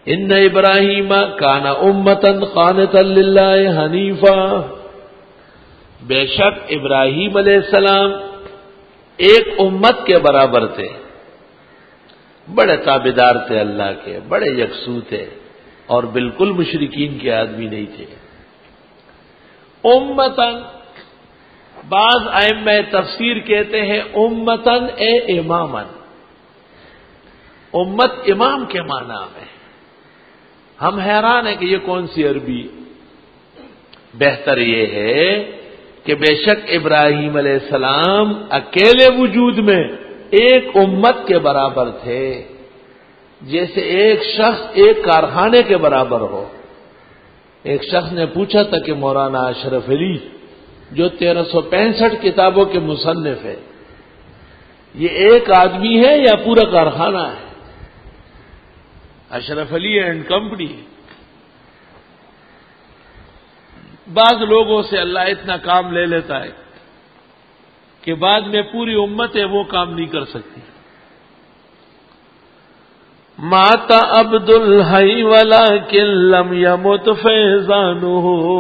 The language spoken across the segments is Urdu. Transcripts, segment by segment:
ان ابراہیم کان امۃ قانتا للہ حنیفا، بے شک ابراہیم علیہ السلام ایک امت کے برابر تھے، بڑے تابعدار تھے اللہ کے، بڑے یکسو تھے اور بالکل مشرکین کے آدمی نہیں تھے۔ امتن، بعض ائمہ تفسیر کہتے ہیں امتن اے امامن، امت امام کے معنی میں۔ ہم حیران ہیں کہ یہ کون سی عربی؟ بہتر یہ ہے کہ بے شک ابراہیم علیہ السلام اکیلے وجود میں ایک امت کے برابر تھے، جیسے ایک شخص ایک کارخانے کے برابر ہو۔ ایک شخص نے پوچھا تھا کہ مولانا اشرف علی جو 1365 کتابوں کے مصنف ہے، یہ ایک آدمی ہے یا پورا کارخانہ ہے؟ Ashraf Ali and company. بعض لوگوں سے اللہ اتنا کام لے لیتا ہے کہ بعد میں پوری امت ہے وہ کام نہیں کر سکتی۔ مات عبد الحی ولکن لم یمت فیضانہ،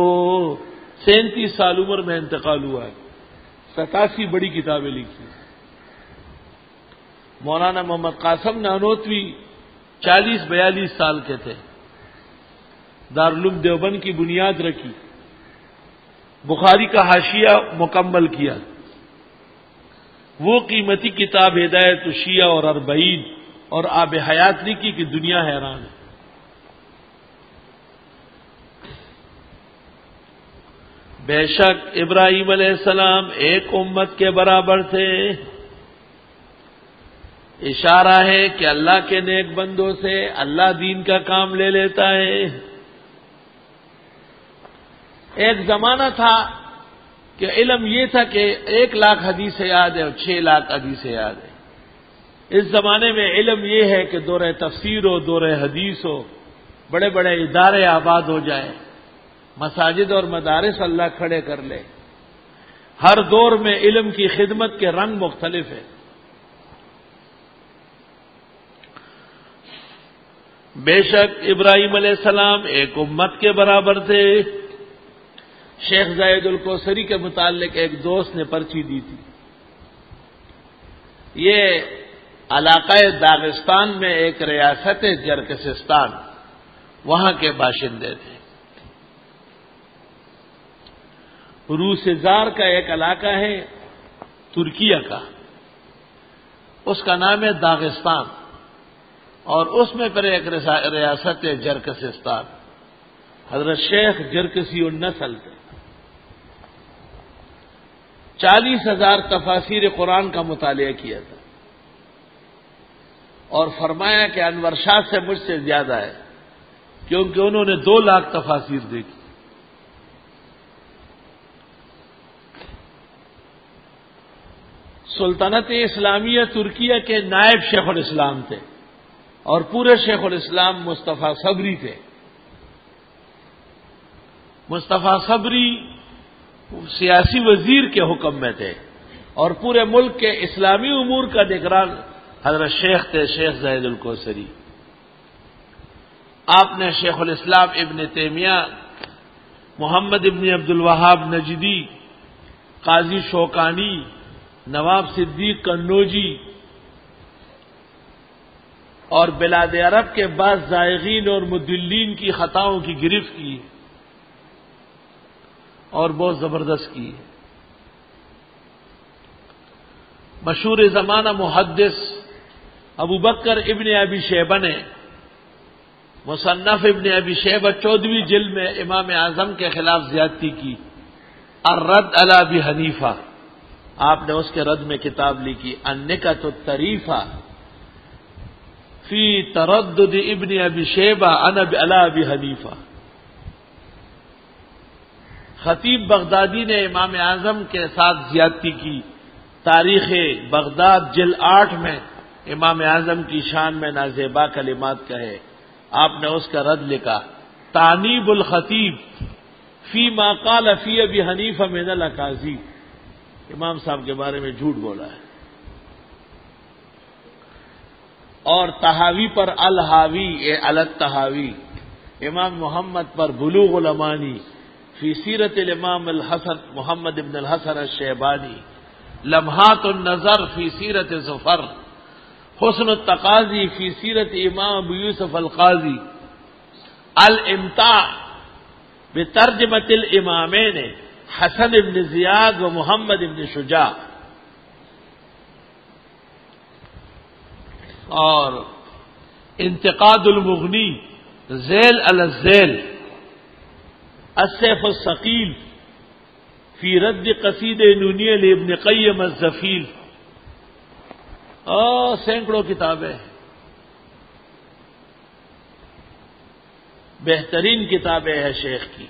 37 سال عمر میں انتقال ہوا ہے، 87 بڑی کتابیں لکھی۔ مولانا محمد قاسم نانوتوی 40-42 سال کے تھے، دارالعلوم دیوبند کی بنیاد رکھی، بخاری کا حاشیہ مکمل کیا، وہ قیمتی کتاب ہدایت الشیعہ اور 40 اور آب حیات لکھی کہ دنیا حیران ہے۔ بے شک ابراہیم علیہ السلام ایک امت کے برابر تھے، اشارہ ہے کہ اللہ کے نیک بندوں سے اللہ دین کا کام لے لیتا ہے۔ ایک زمانہ تھا کہ علم یہ تھا کہ 1 لاکھ حدیث یاد ہے اور 6 لاکھ حدیث یاد ہے۔ اس زمانے میں علم یہ ہے کہ دور تفسیر ہو، دور حدیث ہو، بڑے بڑے ادارے آباد ہو جائے، مساجد اور مدارس اللہ کھڑے کر لے۔ ہر دور میں علم کی خدمت کے رنگ مختلف ہیں۔ بے شک ابراہیم علیہ السلام ایک امت کے برابر تھے۔ شیخ زاہد الکوثری کے متعلق ایک دوست نے پرچی دی تھی۔ یہ علاقہ داغستان میں ایک ریاست ہے جرکسستان، وہاں کے باشندے تھے۔ روسزار کا ایک علاقہ ہے ترکیہ کا، اس کا نام ہے داغستان، اور اس میں پھر ایک ریاست ہے جرکسستان۔ حضرت شیخ جرکسی النسل تھے، 40,000 تفاسیر قرآن کا مطالعہ کیا تھا، اور فرمایا کہ انور شاہ سے مجھ سے زیادہ ہے، کیونکہ انہوں نے 2 لاکھ تفاسیر دیکھی۔ سلطنت اسلامیہ ترکیہ کے نائب شیخ الاسلام تھے، اور پورے شیخ الاسلام مصطفیٰ صبری تھے۔ مصطفیٰ صبری سیاسی وزیر کے حکم میں تھے، اور پورے ملک کے اسلامی امور کا نگران حضرت شیخ تھے، شیخ زاہد الکوثری۔ آپ نے شیخ الاسلام ابن تیمیہ، محمد ابن عبد الوہاب نجدی، قاضی شوکانی، نواب صدیق قنوجی اور بلاد عرب کے بعض زائغین اور مدلین کی خطاؤں کی گرفت کی اور بہت زبردست کی۔ مشہور زمانہ محدث ابو بکر ابن ابی شیبہ نے مصنف ابن ابی شیبہ 14ویں جلد میں امام اعظم کے خلاف زیادتی کی، الرد علی ابی حنیفہ، آپ نے اس کے رد میں کتاب لکھی النکت الطریفہ فی تردد ابن ابی شیبہ علی ابی حنیفہ۔ خطیب بغدادی نے امام اعظم کے ساتھ زیادتی کی، تاریخ بغداد جلد 8 میں امام اعظم کی شان میں نازیبا کلمات کہے، آپ نے اس کا رد لکھا تانیب الخطیب فی ما قال فی ابی حنیفہ من الاکاذیب، امام صاحب کے بارے میں جھوٹ بولا ہے۔ اور تحاوی پر الحاوی التحاوی، امام محمد پر بلوغ الامانی، فی سیرت الامام الحسن محمد ابن الحسن الشیبانی، لمحات النظر فی سیرت ظفر، حسن التقاضی فی سیرت امام ابو یوسف القاضی، الامتاع بترجمۃ الامامین حسن ابن زیاد و محمد ابن شجاع، اور انتقاد المغنی ذیل علی الذیل، السیف الثقیل فی رد قصید نونیہ لابن قیم الزفیل، سینکڑوں کتابیں، بہترین کتابیں ہیں شیخ کی۔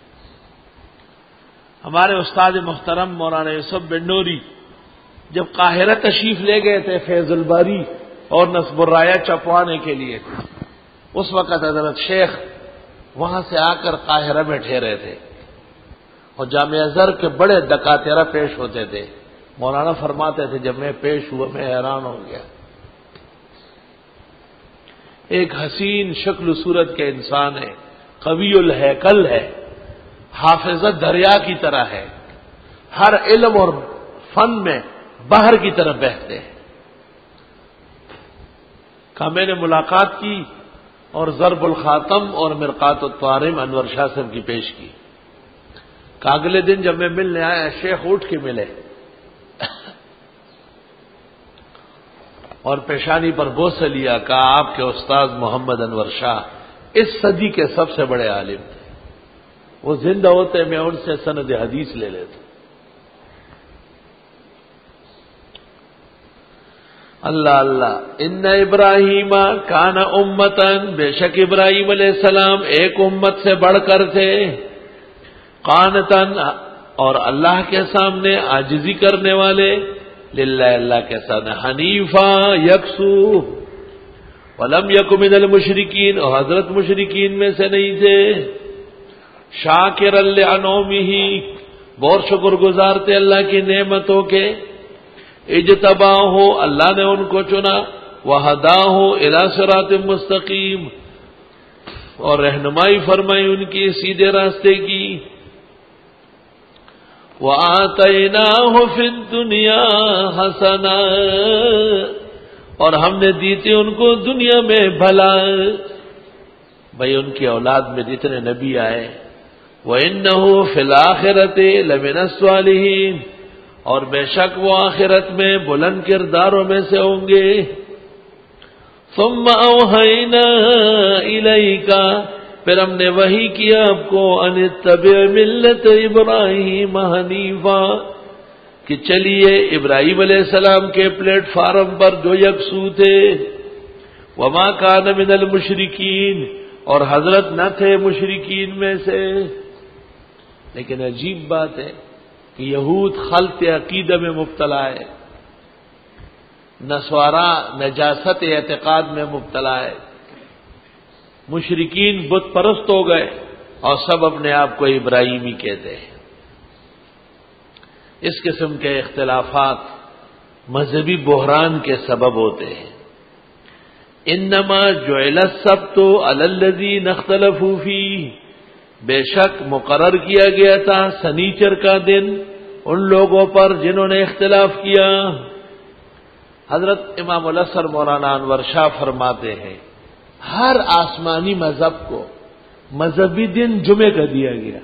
ہمارے استاد محترم مولانا یوسف بن نوری جب قاہرہ تشریف لے گئے تھے فیض الباری اور نصب الرایا چھپوانے کے لیے، اس وقت حضرت شیخ وہاں سے آ کر قاہرہ میں ٹھہرے تھے، اور جامع ازہر کے بڑے دکاترہ پیش ہوتے تھے۔ مولانا فرماتے تھے جب میں پیش ہوا میں حیران ہو گیا، ایک حسین شکل و صورت کے انسان ہے، قوی الہیکل ہے، حافظت دریا کی طرح ہے، ہر علم اور فن میں بحر کی طرح بہتے ہیں۔ کہا میں نے ملاقات کی اور ضرب الخاتم اور مرقات الطوارم انور شاہ صاحب کی پیش کی۔ کہ اگلے دن جب میں ملنے آیا شیخ اٹھ کے ملے اور پیشانی پر بوسہ لیا، کہا آپ کے استاد محمد انور شاہ اس صدی کے سب سے بڑے عالم تھے، وہ زندہ ہوتے میں ان سے سند حدیث لے لیتا۔ اللہ اللہ، ان ابراہیم کان امتن، بے شک ابراہیم علیہ السلام ایک امت سے بڑھ کر تھے، قانتن اور اللہ کے سامنے عاجزی کرنے والے، للہ اللہ کے سامنے، حنیفا یکسو، ولم یک من المشرکین، اور حضرت مشرکین میں سے نہیں تھے، شاکرا لانعمہ، بہت شکر گزار تھے اللہ کی نعمتوں کے، اجتباہ، اللہ نے ان کو چنا، وہداہ الی صراط مستقیم، اور رہنمائی فرمائی ان کی سیدھے راستے کی، وآتیناہ فی الدنیا حسنہ، اور ہم نے دی تھی ان کو دنیا میں بھلا۔ بھائی ان کی اولاد میں جتنے نبی آئے، وَإِنَّهُ فِي الْآخِرَةِ لَمِنَ الصَّالِحِينَ، اور بے شک وہ آخرت میں بلند کرداروں میں سے ہوں گے۔ ثُمَّ أَوْحَيْنَا إِلَيْكَ، پھر ہم نے وحی کیا آپ کو، ان اتبع ملت ابراہیم حنیفا، کہ چلیے ابراہیم علیہ السلام کے پلیٹ فارم پر جو یکسو تھے، وما کان من المشرکین، اور حضرت نہ تھے مشرکین میں سے۔ لیکن عجیب بات ہے کہ یہود خلط عقیدہ میں مبتلا ہے، نصارا نجاست اعتقاد میں مبتلا ہے، مشرکین بت پرست ہو گئے اور سب اپنے آپ کو ابراہیمی کہتے ہیں۔ اس قسم کے اختلافات مذہبی بحران کے سبب ہوتے ہیں۔ انما جعل السبت علی الذین اختلفوا فیہ، بے شک مقرر کیا گیا تھا سنیچر کا دن ان لوگوں پر جنہوں نے اختلاف کیا۔ حضرت امام الازہر مولانا انور شاہ فرماتے ہیں ہر آسمانی مذہب کو مذہبی دن جمعے کا دیا گیا،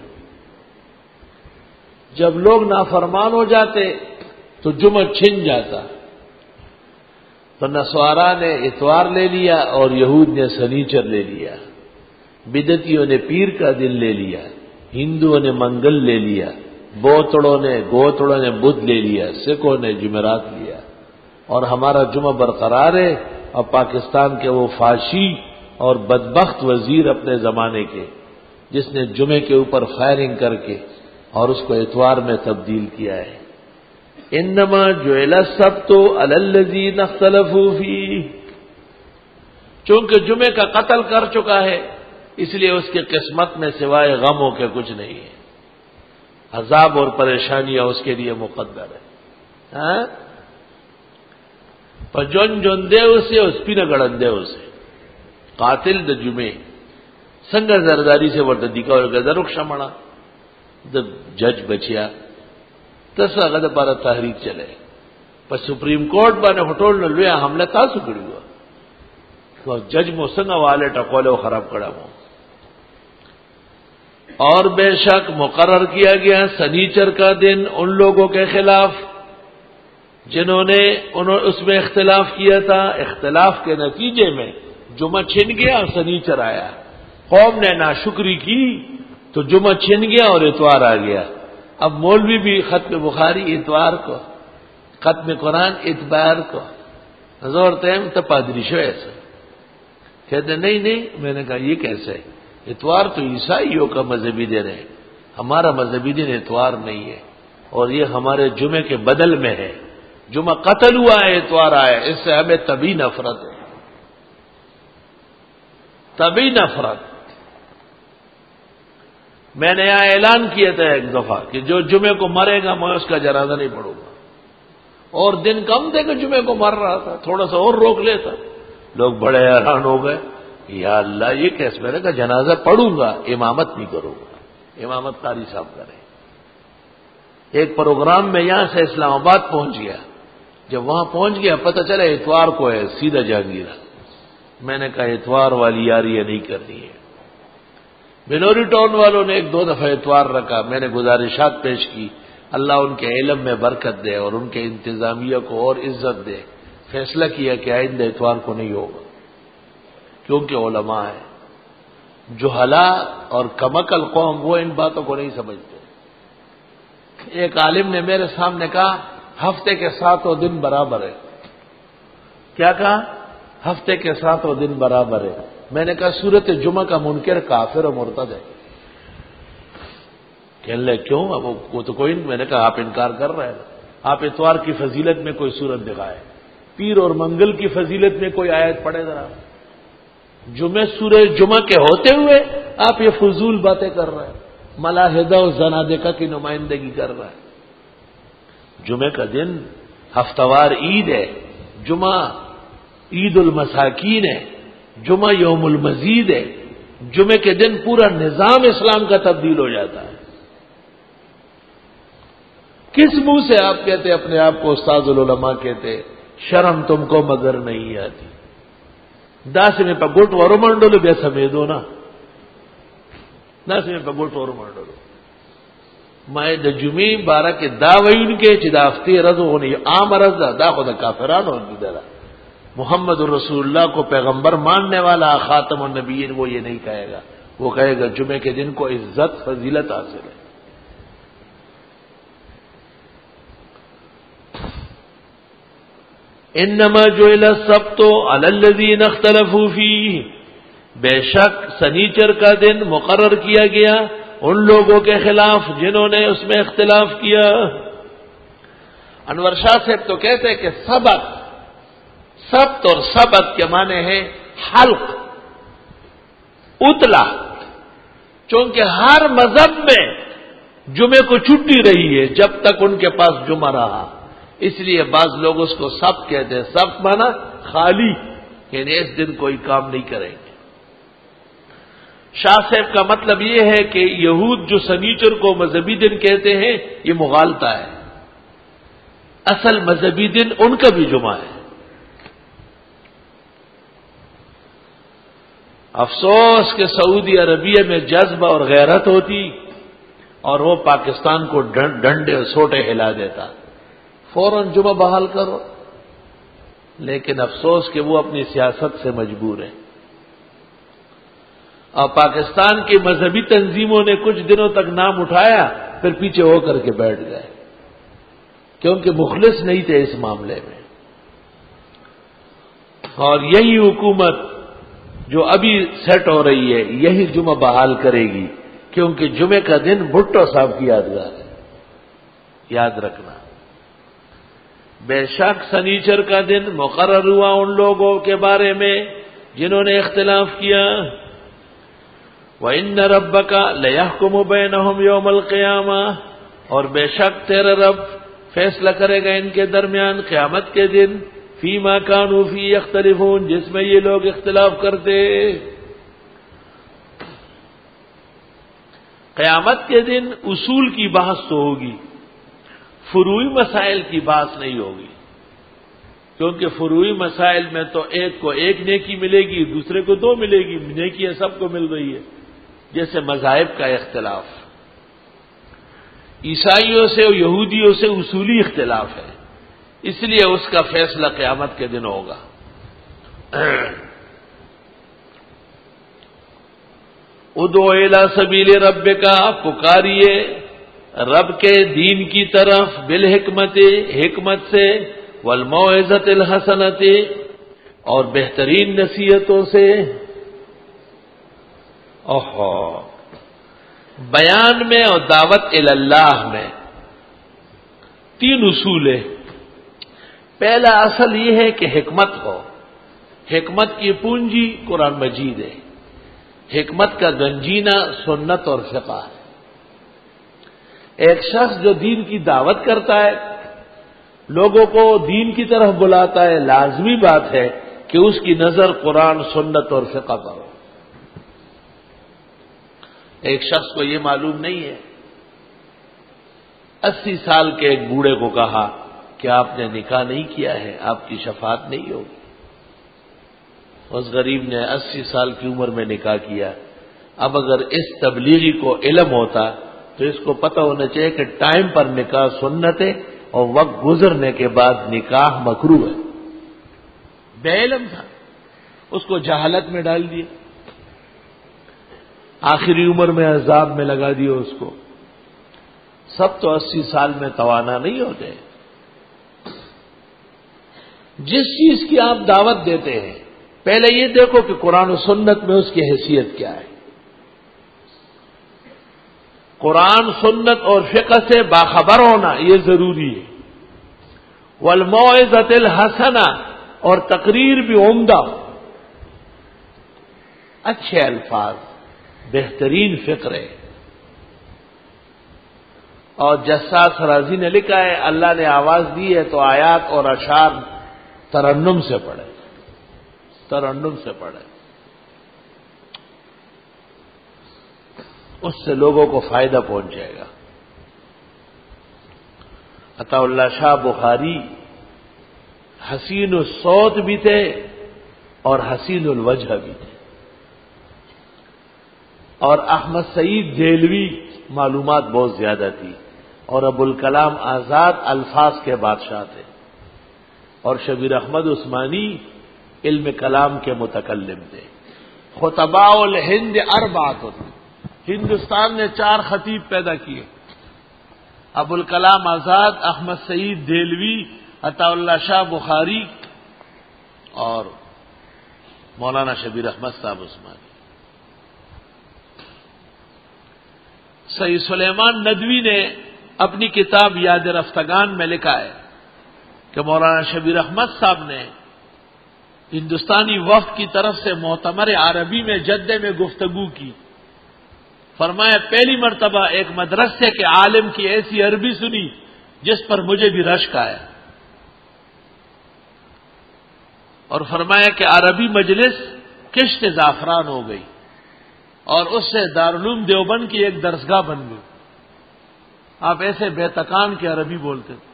جب لوگ نافرمان ہو جاتے تو جمعہ چھن جاتا، تو نصارا نے اتوار لے لیا اور یہود نے سنیچر لے لیا، بدعتیوں نے پیر کا دن لے لیا، ہندوؤں نے منگل لے لیا، گوتڑوں نے بدھ لے لیا، سکھوں نے جمعرات لیا، اور ہمارا جمعہ برقرار ہے۔ اور پاکستان کے وہ فاشی اور بدبخت وزیر اپنے زمانے کے، جس نے جمعے کے اوپر فائرنگ کر کے اور اس کو اتوار میں تبدیل کیا ہے۔ انما جعل السبت علی الذین اختلفوا فیہ، چونکہ جمعے کا قتل کر چکا ہے اس لیے اس کی قسمت میں سوائے غموں کے کچھ نہیں ہے، عذاب اور پریشانیاں اس کے لیے مقدر ہے۔ په جون جون دی اوسه او سپینه ګړندې اوسه قاتل د جمعې څنګه زرداری سے ورته دی کا ورګه درو شمړه د جج بچیا تاسو هغه د لپاره تحریک چلے په سپریم کورټ باندې هټول نو لوی حمله تاسو کړی و تو جج مو څنګه والے ټکول او خراب کړه مو اور بے شک مقرر کیا گیا سنیچر کا دن ان لوگوں کے خلاف جنہوں نے اس میں اختلاف کیا تھا. اختلاف کے نتیجے میں جمعہ چھن گیا اور سنیچر آیا. قوم نے ناشکری کی تو جمعہ چھن گیا اور اتوار آ گیا. اب مولوی بھی ختم بخاری اتوار کو، ختم قرآن اتوار کو، زور تیم تو پادری شو ایسا کہتے نہیں. میں نے کہا یہ کیسے؟ اتوار تو عیسائیوں کا مذہبی دن ہے، ہمارا مذہبی دن اتوار نہیں ہے، اور یہ ہمارے جمعے کے بدل میں ہے. جمعہ قتل ہوا ہے، اتوار آیا، اس سے ہمیں طبی نفرت ہے، طبی نفرت. میں نے یہاں اعلان کیا تھا ایک دفعہ کہ جو جمعے کو مرے گا میں اس کا جنازہ نہیں پڑھوں گا، اور دن کم تھے کہ جمعے کو مر رہا تھا، تھوڑا سا اور روک لیتا. لوگ بڑے حیران ہو گئے، یا اللہ یہ کیسے؟ میں نے کہا جنازہ پڑھوں گا، امامت نہیں کروں گا، امامت قاری صاحب کریں. ایک پروگرام میں یہاں سے اسلام آباد پہنچ گیا، جب وہاں پہنچ گیا پتہ چلا اتوار کو ہے، سیدھا جہانگیرہ. میں نے کہا اتوار والی یاری یہ نہیں کرنی ہے. بنوری ٹاؤن والوں نے ایک دو دفعہ اتوار رکھا، میں نے گزارشات پیش کی، اللہ ان کے علم میں برکت دے اور ان کے انتظامیہ کو اور عزت دے. فیصلہ کیا کہ آئندہ اتوار کو نہیں ہوگا، کیونکہ علماء ہیں. جہلا اور کمکل قوم وہ ان باتوں کو نہیں سمجھتے. ایک عالم نے میرے سامنے کہا ہفتے کے 7 دن برابر ہے. کیا کہا؟ ہفتے کے 7 دن برابر ہے. میں نے کہا سورت جمعہ کا منکر کافر و مرتد ہے. کہنے لگے کیوں؟ وہ تو کوئی نہیں. میں نے کہا آپ انکار کر رہے ہیں. آپ اتوار کی فضیلت میں کوئی صورت دکھائے، پیر اور منگل کی فضیلت میں کوئی آیت پڑھے ذرا. جمعہ سورہ جمعہ کے ہوتے ہوئے آپ یہ فضول باتیں کر رہے ہیں، ملاحدہ و زنادقہ کی نمائندگی کر رہے ہیں. جمعہ کا دن ہفتہ وار عید ہے، جمعہ عید المساکین ہے، جمعہ یوم المزید ہے. جمعے کے دن پورا نظام اسلام کا تبدیل ہو جاتا ہے. کس منہ سے آپ کہتے اپنے آپ کو استاد العلماء کہتے؟ شرم تم کو مگر نہیں آتی. داس میں پگوٹ ورو منڈولو بے سمیدو نا، داس میں پگوٹ ورو منڈولو. میں د جمعې بارہ کے دا وین کے چدافتی رضو ہونی عام رض دا خود کافران ہوگی درا. محمد رسول اللہ کو پیغمبر ماننے والا خاتم النبیین وہ یہ نہیں کہے گا. وہ کہے گا جمعے کے دن کو عزت فضیلت حاصل ہے. انما جعل السبت علی الذین اختلفوا فیہ، بے شک سنیچر کا دن مقرر کیا گیا ان لوگوں کے خلاف جنہوں نے اس میں اختلاف کیا. انور شاہ صاحب تو کہتے ہیں کہ سبت اور سبت کے معنی ہے حلق، اتلا. چونکہ ہر مذہب میں جمعے کو چھٹی رہی ہے جب تک ان کے پاس جمعہ رہا، اس لیے بعض لوگ اس کو سبت کہتے ہیں. سبت مانا خالی، یعنی اس دن کوئی کام نہیں کریں گے. شاہ صاحب کا مطلب یہ ہے کہ یہود جو سنیچر کو مذہبی دن کہتے ہیں یہ مغالطہ ہے. اصل مذہبی دن ان کا بھی جمعہ ہے. افسوس کہ سعودی عربیہ میں جذبہ اور غیرت ہوتی اور وہ پاکستان کو ڈنڈے اور سوٹے ہلا دیتا، فوراً جمعہ بحال کرو. لیکن افسوس کہ وہ اپنی سیاست سے مجبور ہیں. اور پاکستان کی مذہبی تنظیموں نے کچھ دنوں تک نام اٹھایا، پھر پیچھے ہو کر کے بیٹھ گئے کیونکہ مخلص نہیں تھے اس معاملے میں. اور یہی حکومت جو ابھی سیٹ ہو رہی ہے یہی جمعہ بحال کرے گی، کیونکہ جمعے کا دن بھٹو صاحب کی یادگار ہے. یاد رکھنا. بے شک سنیچر کا دن مقرر ہوا ان لوگوں کے بارے میں جنہوں نے اختلاف کیا. وَإِنَّ رَبَّكَ لَيَحْكُمُ بَيْنَهُمْ يَوْمَ الْقِيَامَةِ، اور بے شک تیرا رب فیصلہ کرے گا ان کے درمیان قیامت کے دن فیما کانوا فی یختلفون، جس میں یہ لوگ اختلاف کرتے. قیامت کے دن اصول کی بحث تو ہوگی، فروعی مسائل کی بحث نہیں ہوگی، کیونکہ فروعی مسائل میں تو ایک کو ایک نیکی ملے گی، دوسرے کو دو ملے گی. نیکیاں سب کو مل رہی ہے. جیسے مذاہب کا اختلاف، عیسائیوں سے اور یہودیوں سے اصولی اختلاف ہے، اس لیے اس کا فیصلہ قیامت کے دن ہوگا. ادعو الی سبیل ربک، پکاریے رب کے دین کی طرف، بالحکمت، حکمت سے، والموعظۃ الحسنۃ، اور بہترین نصیحتوں سے. اوہو، بیان میں اور دعوت اللہ میں تین اصول ہیں. پہلا اصل یہ ہے کہ حکمت ہو. حکمت کی پونجی قرآن مجید ہے. حکمت کا گنجینہ سنت اور فقہ ہے. ایک شخص جو دین کی دعوت کرتا ہے، لوگوں کو دین کی طرف بلاتا ہے، لازمی بات ہے کہ اس کی نظر قرآن، سنت اور فقہ پر ہو. ایک شخص کو یہ معلوم نہیں ہے. 80 سال کے ایک بوڑھے کو کہا کہ آپ نے نکاح نہیں کیا ہے، آپ کی شفاعت نہیں ہوگی. اس غریب نے 80 سال کی عمر میں نکاح کیا. اب اگر اس تبلیغی کو علم ہوتا تو اس کو پتہ ہونا چاہیے کہ ٹائم پر نکاح سنت ہے اور وقت گزرنے کے بعد نکاح مکروہ ہے. بے علم تھا، اس کو جہالت میں ڈال دیا، آخری عمر میں عذاب میں لگا دیا اس کو. سب تو 80 سال میں توانا نہیں ہوتے. جس چیز کی آپ دعوت دیتے ہیں پہلے یہ دیکھو کہ قرآن و سنت میں اس کی حیثیت کیا ہے. قرآن، سنت اور فقہ سے باخبر ہونا یہ ضروری ہے. والموعظۃ الحسنہ، اور تقریر بھی عمدہ، اچھے الفاظ، بہترین فقرے. اور جساس رازی نے لکھا ہے اللہ نے آواز دی ہے تو آیات اور اشعار ترنم سے پڑھے، ترنم سے پڑھے. اس سے لوگوں کو فائدہ پہنچ جائے گا. عطا اللہ شاہ بخاری حسین الصوت بھی تھے اور حسین الوجہ بھی تھے. اور احمد سعید دہلوی معلومات بہت زیادہ تھی. اور ابوالکلام آزاد الفاظ کے بادشاہ تھے. اور شبیر احمد عثمانی علم کلام کے متکلم تھے. خطباء الہند اربعۃ، ہندوستان نے 4 خطیب پیدا کیے: ابوالکلام آزاد، احمد سعید دہلوی، عطا اللہ شاہ بخاری اور مولانا شبیر احمد صاحب عثمانی. سید سلیمان ندوی نے اپنی کتاب یاد رفتگان میں لکھا ہے کہ مولانا شبیر احمد صاحب نے ہندوستانی وفد کی طرف سے معتمر عربی میں جدے میں گفتگو کی. فرمایا پہلی مرتبہ ایک مدرسے کے عالم کی ایسی عربی سنی جس پر مجھے بھی رشک آیا. اور فرمایا کہ عربی مجلس کشت زعفران ہو گئی اور اس سے دارالعلوم دیوبند کی ایک درسگاہ بن گئی. آپ ایسے بے تکان کے عربی بولتے تھے.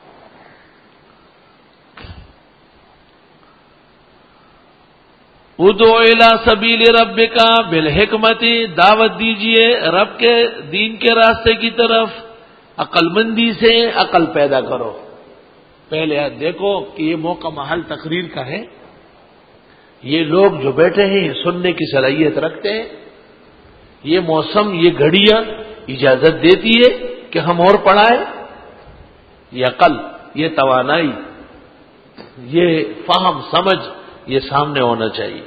ادعو الی سبیل ربک بالحکمت، دعوت دیجئے رب کے دین کے راستے کی طرف عقل مندی سے. عقل پیدا کرو. پہلے دیکھو کہ یہ موقع محل تقریر کا ہے. یہ لوگ جو بیٹھے ہیں یہ سننے کی صلاحیت رکھتے ہیں. یہ موسم، یہ گھڑیاں اجازت دیتی ہے کہ ہم اور پڑھائیں. یہ عقل، یہ توانائی، یہ فہم سمجھ یہ سامنے ہونا چاہیے.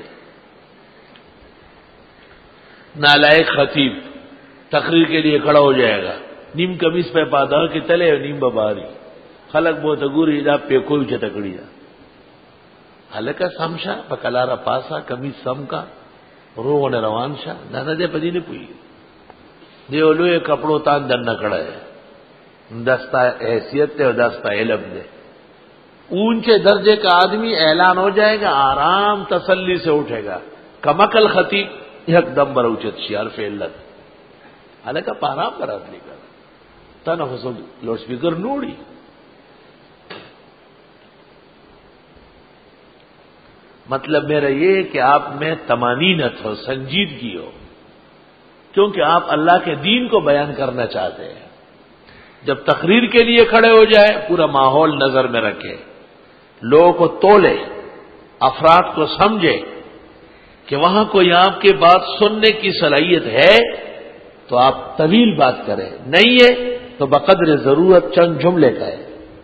نالائق خطیب تقریر کے لیے کھڑا ہو جائے گا، نیم قمیص پہ پادا کے تلے اور نیم بباری خلق بہت اگوری دا پہ کوئی چتکڑی دا حلقہ سمشا پکلارا پاسا قمیص سم کا رو نے روان شاہ نانا دے پدی نے پوئی دے لوے کپڑوں تان دن نہ کڑا ہے دستا حیثیت تے اور دستا علم دے. اونچے درجے کا آدمی اعلان ہو جائے گا، آرام تسلی سے اٹھے گا. کمکل خطیب یک دم بروچت شیار فیلت حالکہ پارام برات لے کر تنفس لوڈ سپیکر نوڑی. مطلب میرا یہ کہ آپ میں طمانینت ہو، سنجیدگی ہو، کیونکہ آپ اللہ کے دین کو بیان کرنا چاہتے ہیں. جب تقریر کے لیے کھڑے ہو جائے پورا ماحول نظر میں رکھے، لوگوں کو تولے، افراد کو سمجھے کہ وہاں کوئی آپ کی بات سننے کی صلاحیت ہے تو آپ طویل بات کریں، نہیں ہے تو بقدر ضرورت چند جملے کہیں.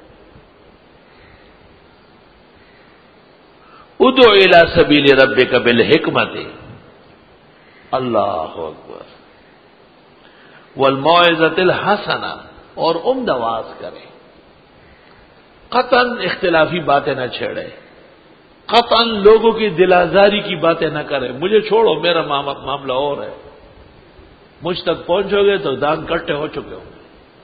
ادعو الی سبیل ربک بالحکمت، اللہ اکبر، والموعظۃ الحسنہ، اور عمدہ واز کرے. قطعاً اختلافی باتیں نہ چھیڑے، قطعاً لوگوں کی دل آزاری کی باتیں نہ کرے. مجھے چھوڑو، میرا معاملہ اور ہے. مجھ تک پہنچو گے تو دان کٹے ہو چکے ہوں.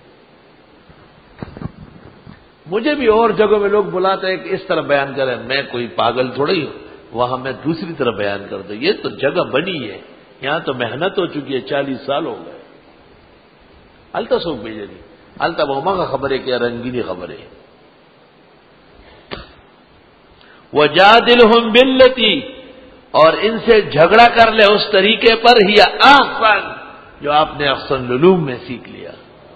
مجھے بھی اور جگہوں میں لوگ بلاتے ہیں کہ اس طرح بیان کریں، میں کوئی پاگل تھوڑی ہوں وہاں میں دوسری طرح بیان کر دوں. یہ تو جگہ بنی ہے، یہاں تو محنت ہو چکی ہے، 40 سال ہو گئے. التا سوک بھیجے نہیں، التا بہما کا خبر ہے کہ رنگینی خبر ہے. وجادلہم باللتی، اور ان سے جھگڑا کر لے اس طریقے پر، ہی احسن، جو آپ نے احسن العلوم میں سیکھ لیا.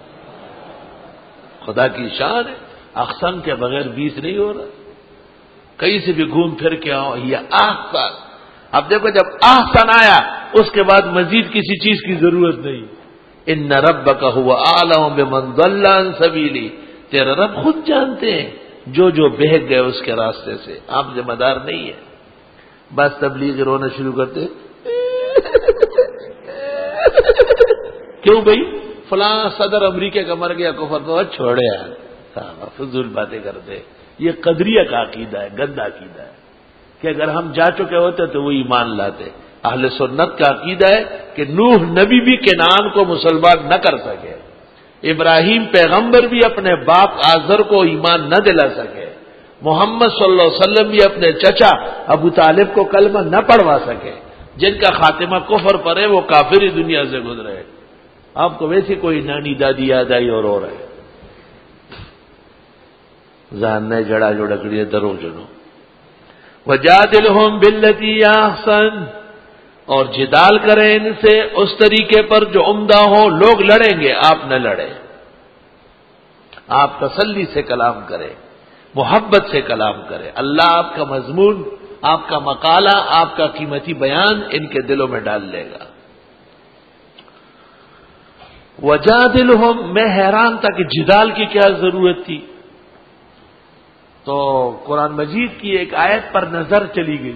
خدا کی شان ہے، احسن کے بغیر 20 نہیں ہو رہا. کہیں سے بھی گھوم پھر کے آؤ، یہ احسن. اب دیکھو جب احسن آیا اس کے بعد مزید کسی چیز کی ضرورت نہیں. ان ربک هو اعلم بمن ضل عن سبیلی، تیرا رب خود جانتے ہیں جو بہک گئے اس کے راستے سے، آپ ذمہ دار نہیں ہے. بس تبلیغ رونا شروع کرتے کیوں بھائی فلاں صدر امریکہ کا مر گیا، کفر تو چھوڑے یار، فضول باتیں کرتے. یہ قدریہ کا عقیدہ ہے، گندا عقیدہ ہے کہ اگر ہم جا چکے ہوتے تو وہ ایمان لاتے. اہل سنت کا عقیدہ ہے کہ نوح نبی بھی کنعان کو مسلمان نہ کر سکے، ابراہیم پیغمبر بھی اپنے باپ آزر کو ایمان نہ دلا سکے، محمد صلی اللہ علیہ وسلم بھی اپنے چچا ابو طالب کو کلمہ نہ پڑھوا سکے. جن کا خاتمہ کفر پر ہے وہ کافر ہی دنیا سے گزرے. آپ کو ویسی کوئی نانی دادی یاد آئی اور ہے جاننے جڑا جو ڈکڑی درو جنو. وجادلہم باللتی احسن، اور جدال کریں ان سے اس طریقے پر جو عمدہ ہو. لوگ لڑیں گے، آپ نہ لڑیں، آپ تسلی سے کلام کریں، محبت سے کلام کریں. اللہ آپ کا مضمون، آپ کا مقالہ، آپ کا قیمتی بیان ان کے دلوں میں ڈال لے گا. وجادلہم، میں حیران تھا کہ جدال کی کیا ضرورت تھی. تو قرآن مجید کی ایک آیت پر نظر چلی گئی،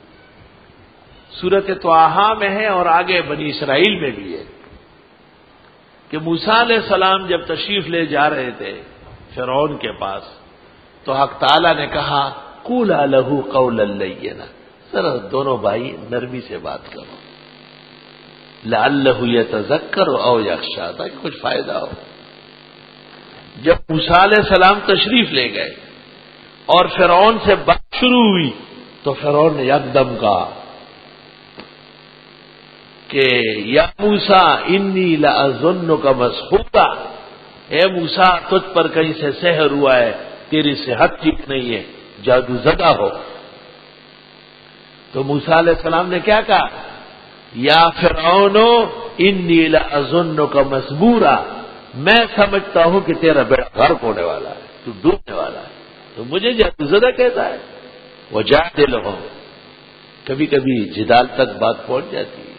سورۃ طٰہٰ میں ہے اور آگے بنی اسرائیل میں بھی ہے، کہ موسیٰ علیہ السلام جب تشریف لے جا رہے تھے فرعون کے پاس تو حق تعالی نے کہا قولا لہ قولا لینا، ذرا دونوں بھائی نرمی سے بات کرو، لعلہ یتذکر او یخشی، تاکہ کچھ فائدہ ہو. جب موسیٰ علیہ السلام تشریف لے گئے اور فرعون سے بات شروع ہوئی تو فرعون نے یکدم کہا کہ یا موسیٰ انی لأظنک مسحورا، اے موسیٰ تجھ پر کہیں سے سحر ہوا ہے، تیری صحت ٹھیک نہیں ہے، جادو زدہ ہو. تو موسیٰ علیہ السلام نے کیا کہا، یا فرعون انی لأظنک مسبورا، میں سمجھتا ہوں کہ تیرا بیڑا غرق ہونے والا ہے، تو ڈوبنے والا ہے، تو مجھے جادو زدہ کہتا ہے. وجادلہم، کبھی کبھی جدال تک بات پہنچ جاتی ہے.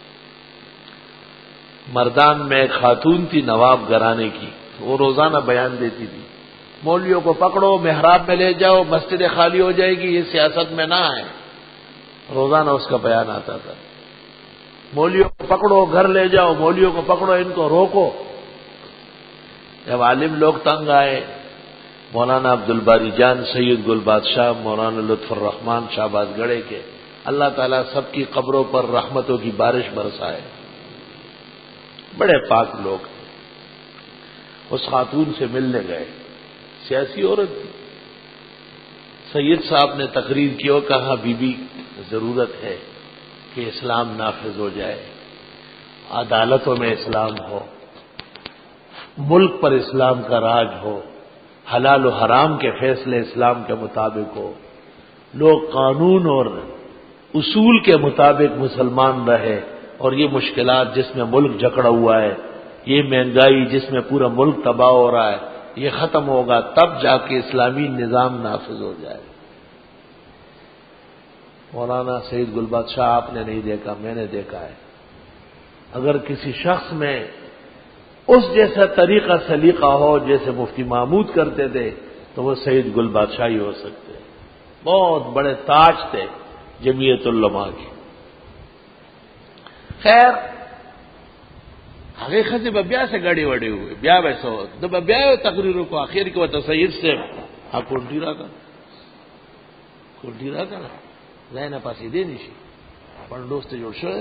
مردان میں ایک خاتون تھی نواب گھرانے کی، وہ روزانہ بیان دیتی تھی، مولویوں کو پکڑو محراب میں لے جاؤ، مسجد خالی ہو جائے گی، یہ سیاست میں نہ آئے. روزانہ اس کا بیان آتا تھا، مولویوں کو پکڑو گھر لے جاؤ، مولویوں کو پکڑو ان کو روکو. جب عالم لوگ تنگ آئے، مولانا عبد الباری جان، سید گل بادشاہ، مولانا لطف الرحمان شہباز گڑھے کے، اللہ تعالیٰ سب کی قبروں پر رحمتوں کی بارش برسائے، بڑے پاک لوگ. اس خاتون سے ملنے گئے، سیاسی عورت تھی، سید صاحب نے تقریر کی اور کہا بی بی ضرورت ہے کہ اسلام نافذ ہو جائے، عدالتوں میں اسلام ہو، ملک پر اسلام کا راج ہو، حلال و حرام کے فیصلے اسلام کے مطابق ہو، لوگ قانون اور اصول کے مطابق مسلمان رہے، اور یہ مشکلات جس میں ملک جکڑا ہوا ہے، یہ مہنگائی جس میں پورا ملک تباہ ہو رہا ہے، یہ ختم ہوگا، تب جا کے اسلامی نظام نافذ ہو جائے۔ مولانا سعید گل بادشاہ آپ نے نہیں دیکھا، میں نے دیکھا ہے، اگر کسی شخص میں اس جیسا طریقہ سلیقہ ہو جیسے مفتی محمود کرتے تھے تو وہ سعید گل بادشاہ ہی ہو سکتے، بہت بڑے تاج تھے جمعیت علماء کی۔ خیر هغه خزی به بیا سے گاڑی وڑی ہوئی بیا ویسو د بیا تقریروں کو اخیر کې وته سید سے کونټی را کنه زاینه پاسې دی نشي پندوست جوړ شو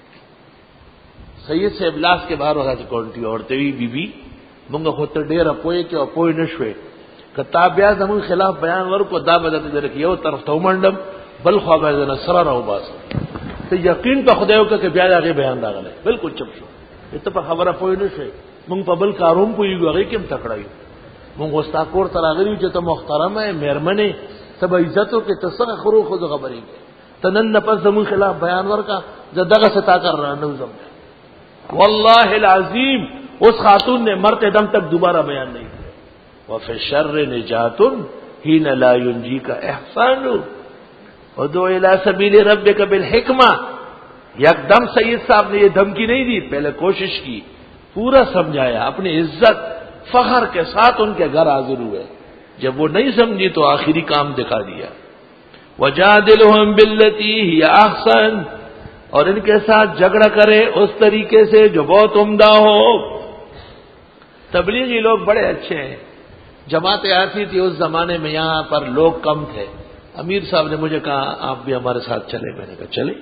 سید سے ابلاس کے باہر وغه کونټی اورته وی بی بی مونږ خو ته ډیره پوي کې او پوي نشوي کتاب بیا زمون خلاف بیان ورکو دا بدته درک یو طرف ته ومنډم بل خو به نصر راو باس ته یقین په خدایو کې بیا هغه بیان راغله بالکل چپ شو ته په خبره پوي نشوي مونږ په بل کاروم پويږو هغه کوم تکړایو مونږ وستا کور ته راغلیو چې ته محترمه مهرمنه سب عزتو کې تصغ خرو خود خبرې تنن نفس زمون خلاف بیان ورکا زدغه ستا کر رہا نو زم والله العظیم اس خاتون نے مرتے دم تک دوبارہ بیان نہیں کیا وفي الشر نجات حين لا ينجيك احسان ودعو الى سبيل ربك بالحکمہ یکدم سید صاحب نے یہ دھمکی نہیں دی، پہلے کوشش کی، پورا سمجھایا، اپنی عزت فخر کے ساتھ ان کے گھر حاضر ہوئے، جب وہ نہیں سمجھی تو آخری کام دکھا دیا وجادلهم بالتي هي احسن، اور ان کے ساتھ جھگڑا کرے اس طریقے سے جو بہت عمدہ ہو۔ تبلیغی لوگ بڑے اچھے ہیں، جماعتیں آتی تھی اس زمانے میں، یہاں پر لوگ کم تھے، امیر صاحب نے مجھے کہا آپ بھی ہمارے ساتھ چلے، میں نے کہا چلے۔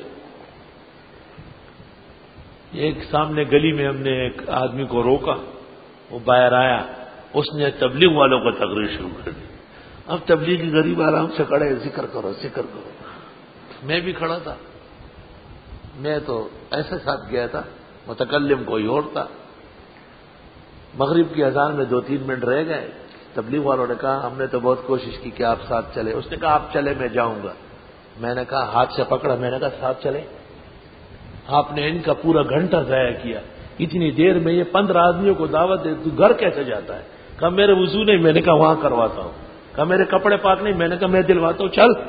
ایک سامنے گلی میں ہم نے ایک آدمی کو روکا، وہ باہر آیا، اس نے تبلیغ والوں کو تقریر شروع کر دی۔ اب تبلیغی غریب آرام سے کھڑے، ذکر کرو ذکر کرو، میں بھی کھڑا تھا، میں تو ایسے ساتھ گیا تھا، متکلم کوئی اور تھا۔ مغرب کی اذان میں 2-3 منٹ رہ گئے، تبلیغ والوں نے کہا ہم نے تو بہت کوشش کی کہ آپ ساتھ چلے، اس نے کہا آپ چلے میں جاؤں گا، میں نے کہا ہاتھ سے پکڑا، میں نے کہا ساتھ چلے، آپ نے ان کا پورا گھنٹہ ضائع کیا، اتنی دیر میں یہ 15 آدمیوں کو دعوت دے، تو گھر کیسے جاتا ہے؟ کہا میرے وضو نہیں، میں نے کہا وہاں کرواتا ہوں، کہا میرے کپڑے پاک نہیں، میں نے کہا میں دلواتا ہوں، چل۔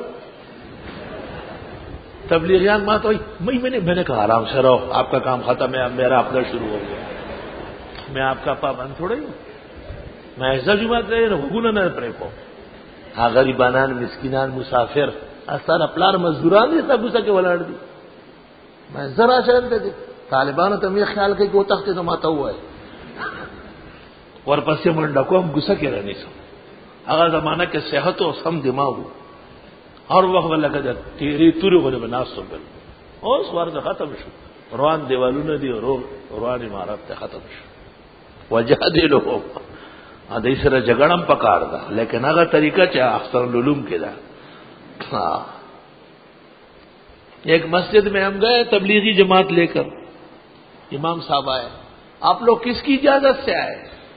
تبلیغیان بات ہوئی، میں نے کہا آرام سے رہو، آپ کا کام ختم ہے، اب میرا اپنا شروع ہو گیا، میں آپ کا پابند تھوڑے ہوں، میں ایسا جماعت رہے گنا نہ پریپو ہاں غریبانان مسکینان مسافر استان پلار مزدوران دي تاسو څنګه ولاړ دي، میں ذرا شان دے طالبانو ته می خیال کوي کو تخت ته ماته وای ورپسې منډه کوم غوسه کې رانی سو هغه زمانہ کې صحت او سم دماغ ہر وقت لگا تیری توري غو بناسو بل اوس ورته ختم شو، روان دیوالونه دي روان عمارت ته ختم شو، وجادلهم دې سره جګړم پکار دا، لیکن هغه طریقہ چې احسن العلوم کې دا۔ ایک مسجد میں ہم گئے تبلیغی جماعت لے کر، امام صاحب آئے، آپ لوگ کس کی اجازت سے آئے؟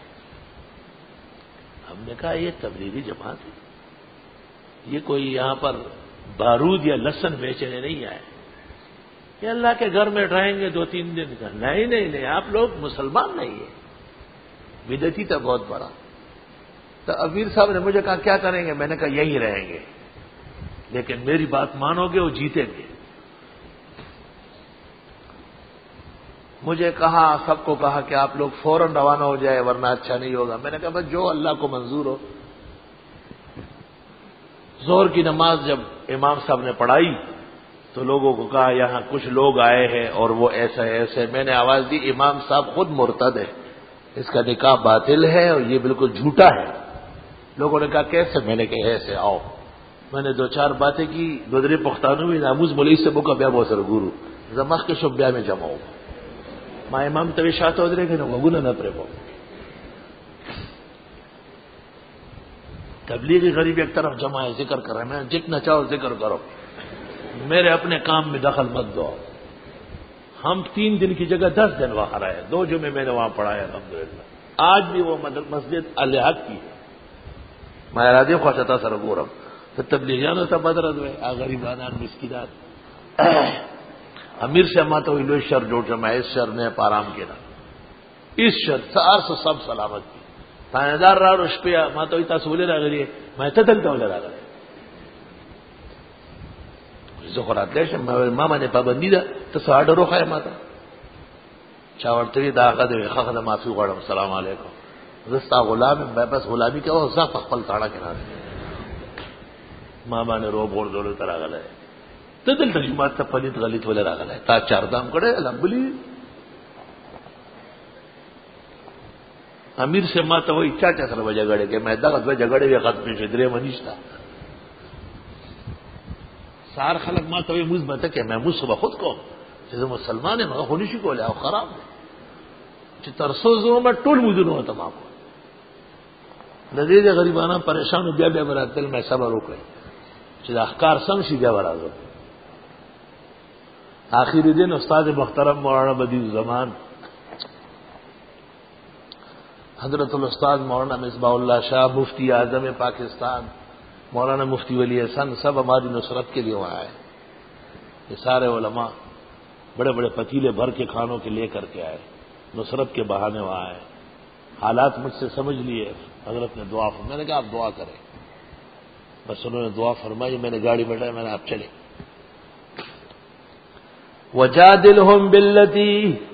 ہم نے کہا یہ تبلیغی جماعت ہے، یہ کوئی یہاں پر بارود یا لہسن بیچنے نہیں آئے، یہ اللہ کے گھر میں رہیں گے 2-3 دن کا۔ نہیں آپ لوگ مسلمان نہیں ہیں، بدعتی تھا بہت بڑا۔ تو امیر صاحب نے مجھے کہا کیا کریں گے؟ میں نے کہا یہی رہیں گے، لیکن میری بات مانو گے وہ جیتیں گے۔ مجھے کہا سب کو کہا کہ آپ لوگ فوراً روانہ ہو جائے ورنہ اچھا نہیں ہوگا۔ میں نے کہا بس جو اللہ کو منظور ہو۔ ظہر کی نماز جب امام صاحب نے پڑھائی تو لوگوں کو کہا یہاں کچھ لوگ آئے ہیں اور وہ ایسا ایسے، میں نے آواز دی امام صاحب خود مرتد ہے، اس کا نکاح باطل ہے اور یہ بالکل جھوٹا ہے۔ لوگوں نے کہا کیسے؟ میں نے کہا ایسے آؤ، میں نے 2-4 باتیں کی، دودری پختانو میں ناموز مولوی سے بکا بیا بہت سر گورو زمخ کے شبیا میں جمع ہو ما امام توی شاته ودرې کنه وګونه نه پرې پو تبلیغی غریب ایک طرف جمع ہے، ذکر کر رہے ہیں، میں جتنا چاہو ذکر کرو، میرے اپنے کام میں دخل مت دو. ہم 3 دن کی جگہ 10 دن وہاں رہے، 2 جمعے میں نے وہاں پڑھایا الحمدللہ. آج بھی وہ مسجد الحق کی ہے. میں ارادے خوش تھا سر گورم تو تبلیغیان ہوتا بدرد ہوئے غریبان مسکینات امیر سے ماتا ہوئی لو شر جوڑ جمع اس شر نے پارام کے نا اس شر سار سے سب سلامت کی تانے دار را رش پہ ماتا ہوئی تاسولے را گلی میں تدلتا ہو لے را گلی زخورات لیشم ماما نے پابندی دا تو ساڑھ روخا ہے ماتا چاورتوی دا آقا دے خاقا معافی غوڑم السلام علیکم رستا غلام میں بس غلامی کیا وہ زخ پخپل تاڑا کے ناس ماما نے رو بھوڑ دولو ترا گلے تو دل تجمات تا پلیت غلیت والے را گلے تا 4 دام کڑے لمبلی امیر سے ماتا وہی چاچا سر وجہ گڑے کہ میں دغت وجہ گڑے وی ختمی شدرے منیشتا سار خلق ماتا وہی موز بتا کہ میں موز صبح خود کو جیسے مسلمان ہے مگا خونیشی کو لے آو خراب ہے چی ترسو زو میں ٹول موزنو ہوتا ماں کو نزید غریبانہ پریشان بیا بیا برات دل میں صبر روکے چی احکار سم سی بیا برات دل آخری دن استاد محترم مولانا بدیع الزمان حضرت الاستاد مولانا مصباح اللہ شاہ مفتی اعظم پاکستان مولانا مفتی ولی حسن سب ہماری نصرت کے لیے وہاں آئے. یہ سارے علماء بڑے بڑے پتیلے بھر کے کھانوں کے لے کر کے آئے نصرت کے بہانے وہاں آئے. حالات مجھ سے سمجھ لیے حضرت نے دعا فرمائی میں نے کہا آپ دعا کریں بس انہوں نے دعا فرمائی میں نے گاڑی بیٹھائی میں نے آپ چلے وجادلہم باللتی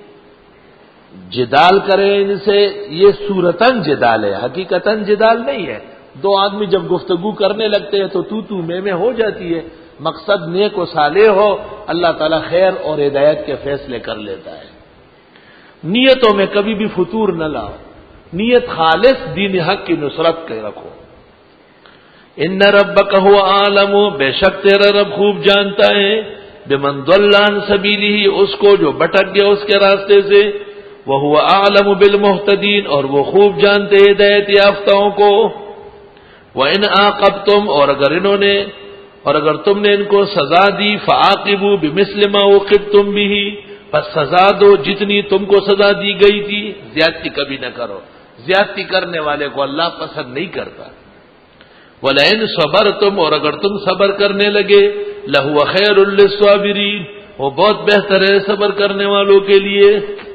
جدال کریں ان سے یہ صورتاً جدال ہے حقیقتاً جدال نہیں ہے. 2 آدمی جب گفتگو کرنے لگتے ہیں تو میں ہو جاتی ہے. مقصد نیک و صالح ہو اللہ تعالیٰ خیر اور ہدایت کے فیصلے کر لیتا ہے. نیتوں میں کبھی بھی فتور نہ لاؤ نیت خالص دین حق کی نصرت کے رکھو. ان ربک هو عالم بے شک تیرا رب خوب جانتا ہے بمن ضل عن سبیلہ اس کو جو بھٹک گیا اس کے راستے سے وہو اعلم بالمہتدین اور وہ خوب جانتے ہدایت یافتوں کو. وان عاقبتم اور اگر تم نے ان کو سزا دی فعاقبوا بمثل ما عوقبتم به پس سزا دو جتنی تم کو سزا دی گئی تھی. زیادتی کبھی نہ کرو زیادتی کرنے والے کو اللہ پسند نہیں کرتا. ولئن صبرتم اور اگر تم صبر کرنے لگے لہو خیر للصابرین وہ بہت بہتر ہے صبر کرنے والوں کے لیے.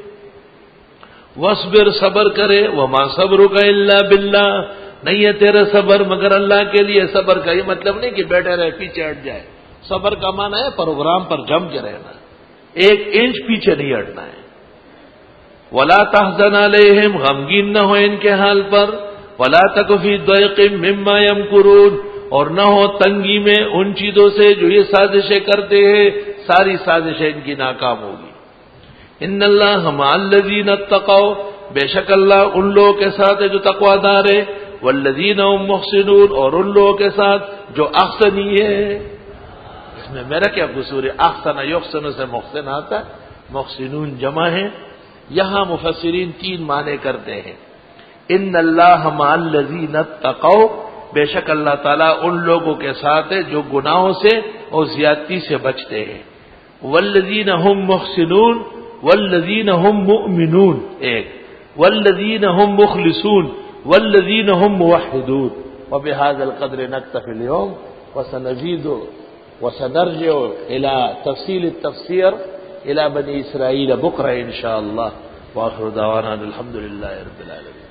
وصبر صبر کرے وما صبرک الا باللہ نہیں ہے تیرا صبر مگر اللہ کے لیے. صبر کا یہ مطلب نہیں کہ بیٹھے رہے پیچھے ہٹ جائے. صبر کا معنی ہے پروگرام پر جم کے رہنا 1 انچ پیچھے نہیں ہٹنا ہے. ولا تحزن علیہم غمگین نہ ہو ان کے حال پر. ولا تک فی ضیق مما یمکرون اور نہ ہو تنگی میں ان چیزوں سے جو یہ سازشیں کرتے ہیں ساری سازشیں ان کی ناکام ہوگی. ان اللہ مع الذین اتقوا بے شک اللہ ان لوگوں کے ساتھ ہے جو تقوی دار ہے. والذین هم محسنون اور ان لوگوں کے ساتھ جو احسنی ہے. اس میں میرا کیا قصور ہے؟ احسن یحسن سے محسن آتا ہے محسنون جمع ہے. یہاں مفسرین 3 معنی کرتے ہیں. ان اللہ مع الذین اتقوا بے شک اللہ تعالیٰ ان لوگوں کے ساتھ ہے جو گناہوں سے اور زیادتی سے بچتے ہیں. والذین هم محسنون والذین هم مؤمنون ایک والذین هم مخلصون والذین هم موحدون. وبهذا القدر نكتفي اليوم وسنزيد وسنرجع الى تفصيل التفسير الى بني اسرائيل بكره ان شاء الله. واخر دعوانا الحمد لله رب العالمين.